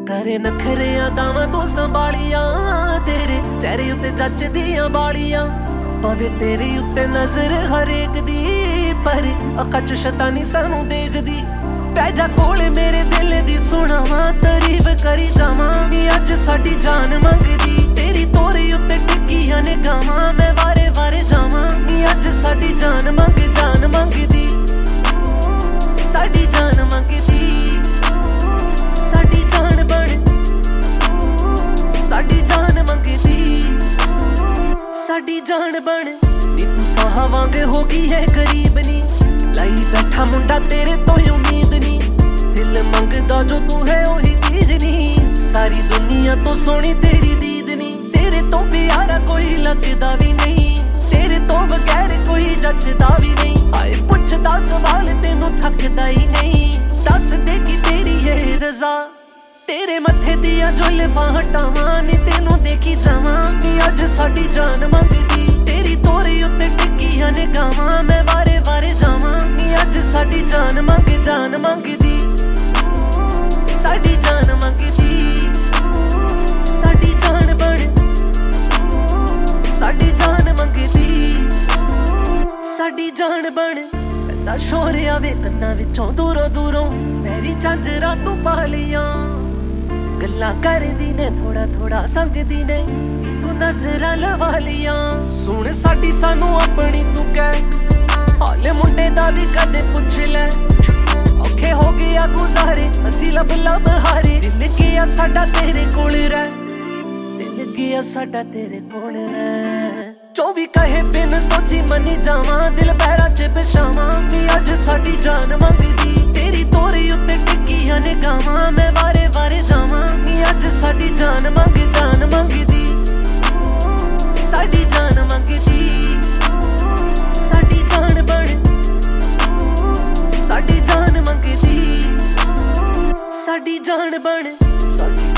करे नखरिया दावां तू संभालिया तेरे चेहरे उत्ते जचदियां बालियां पवे तेरे उत्ते नजर हरेक दी पर अखां च शैतानी सानू देखदी पै जा कोल मेरे दिल दी सुणावां तारीफ करी जावां अज साडी जान मंगदी तेरी तोरी उत्ते टिक्कियां ने गावां मैं वारे वारे जावां अज साडी जान मंगदी साडी जान मंगदी साडी जान बन साडी जान मंगदी साडी जान बन नी तू साह वांग हो गई है गरीब नी लाई बैठा मुंडा तेरे तो उम्मीद नी दिल मंगदा जो तू है ओही चीज नी सारी दुनिया तो सोनी तेरी दीद नी तेरे तो प्यारा कोई लगदा भी नहीं तेरे तो बगैर कोई जचदा भी नहीं आए पुछदा सवाल तेनू थकदा ही नहीं दस दे कि तेरी है रजा तेरे मथे दिया जुल्फां हटावां नी तेनू देखी जावां नी अज साडी जान मंगदी तेरी तोरी उत्ते टिक्कियां ने गावां मैं वारे वारे जावां नी अज साडी जान मंगदी साडी जान मंगदी साडी जान बन साडी जान मंगदी साडी जान बन ना शोर आवे कन्नां विचों दूरों दूरों मेरी झांजरां तू पा लियां गल्लां करदी ने थोड़ा थोड़ा संगदी ने तू नजरां लवा लियां सुन साडी सानू अपनी तू कह हाले मुंडे दा भी कदे पुछ ले औखे हो गया गुजारे असी लब हारे दिल गया साडा तेरे कोल रह दिल गया साडा तेरे कोल रह 24 कहे बिन सोची मनी जावां दिल पैरां च बिछावां नी अज साडी जान मंगदी तेरी तोरी उत्ते टिक्कियां ने गावां मैं वारे वारे जावां नी अज साडी जान मंगदी साडी जान मंगदी साडी जान बन साडी जान मंगदी साडी जान बन